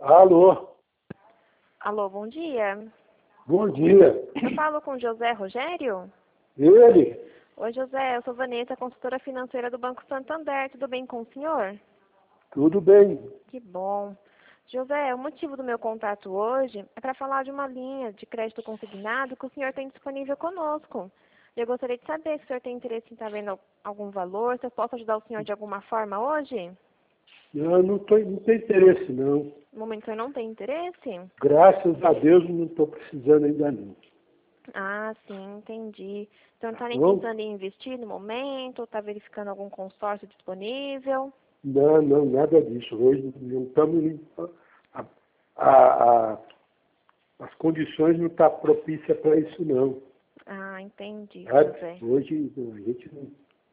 Alô? Alô, bom dia. Bom dia. Eu falo com José Rogério? Ele? Oi, José, eu sou Vanessa, consultora financeira do Banco Santander. Tudo bem com o senhor? Tudo bem. Que bom. José, o motivo do meu contato hoje é para falar de uma linha de crédito consignado que o senhor tem disponível conosco. Eu gostaria de saber se o senhor tem interesse em estar vendo algum valor, se eu posso ajudar o senhor de alguma forma hoje? Não tenho interesse, não. No momento o senhor não tem interesse? Graças a Deus não estou precisando ainda não. Ah, sim, entendi. Então está nem Bom? pensando em investir no momento, está verificando algum consórcio disponível? Não, nada disso. Hoje não estamos. A- a- as condições não estão propícias para isso, não. Ah, entendi, Sabe? José. Hoje a gente não.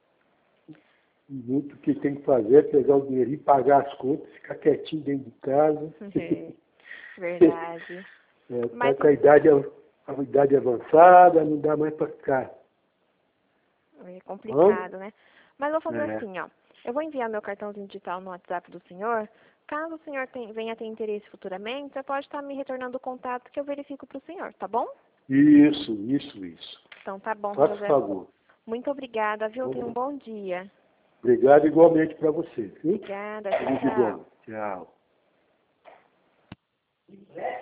Muito que tem que fazer é pegar o dinheirinho, pagar as contas, ficar quietinho dentro de casa. Verdade. Tá Mas com a idade avançada, não dá mais para ficar. é Hã? complicado, né? Mas eu vou fazer É. assim, ó. Eu vou enviar meu cartãozinho digital no WhatsApp do senhor. Caso o senhor venha ter interesse futuramente, você pode estar me retornando o contato que eu verifico para o senhor, tá bom? Isso. Então tá bom, Faça José. favor. Muito obrigada, viu? Tenha um Vamos. bom dia. Obrigado igualmente para você. Viu? Obrigada, Tudo de tchau. bom. Tchau.